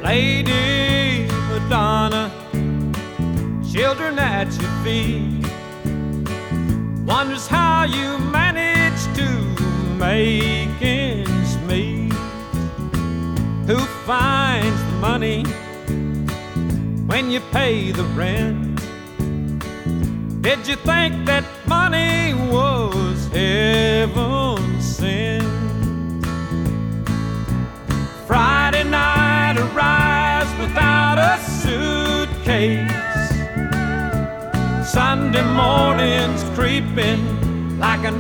Lady Madonna, children at your feet, wonders how you manage to make ends meet. Who finds the money when you pay the rent? Did you think that money was heaven sent? Friday night arrives without a suitcase. Sunday morning's creeping like a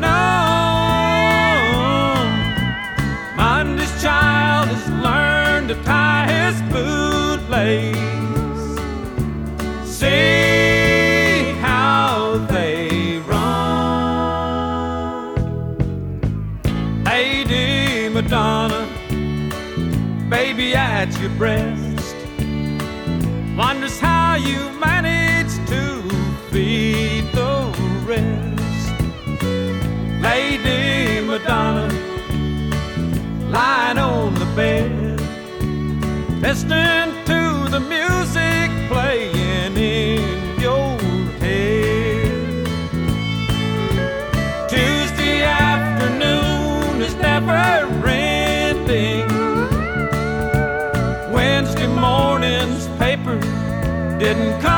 gnome. Monday's child has learned to tie his bootlace. See how they run. Lady Madonna, baby at your breast, wonders how you manage to feed the rest. Lady Madonna, lying on the bed, listening to the music playing in your head. Tuesday afternoon is never ending. Wednesday morning's paper didn't come